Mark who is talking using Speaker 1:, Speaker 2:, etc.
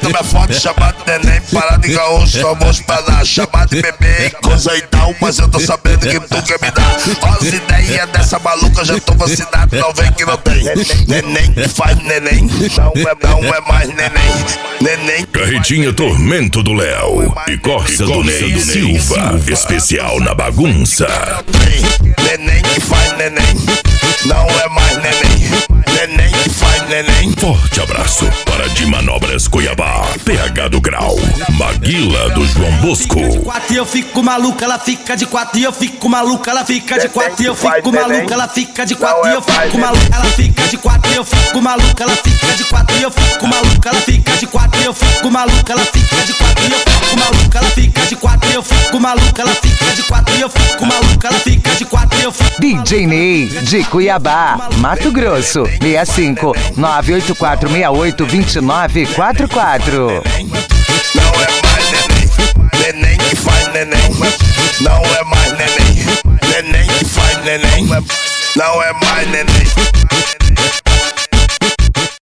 Speaker 1: minha foto, chama de neném. Para de caô, só vou esperar. Chama de bebê, coisa e tal. Mas eu tô sabendo que tu quer me dar. Ó as ideias dessa maluca, já tô vacinado. Não vem que não tem. Neném que faz neném, não é mais neném. Neném.
Speaker 2: Carretinha Tormento do Léo e Corsa do Ney Silva. Especial na bagunça.
Speaker 1: Neném que faz neném, não é mais neném. Neném que faz neném.
Speaker 2: Forte abraço para de Manobras Cuiabá, PH do Grau, Maguila do João Bosco.
Speaker 3: Fica de quatro e eu fico maluca, ela fica de quatro e eu fico maluca, ela fica de quatro e eu fico maluca, ela fica de quatro e eu fico maluca, ela fica de quatro e eu fico maluca, ela fica de quatro e eu fico maluca, ela fica de quatro e eu fico maluca, ela fica de quatro e eu fico maluca, ela fica de quatro e eu fico maluca, ela fica de quatro e eu fico maluca, ela fica de quatro e eu fico.
Speaker 4: DJ Ney de Cuiabá, Mato Grosso, 65 98468 2944.
Speaker 1: Não é mais neném, neném que faz neném. Não é mais neném, neném que faz neném. Não é mais neném.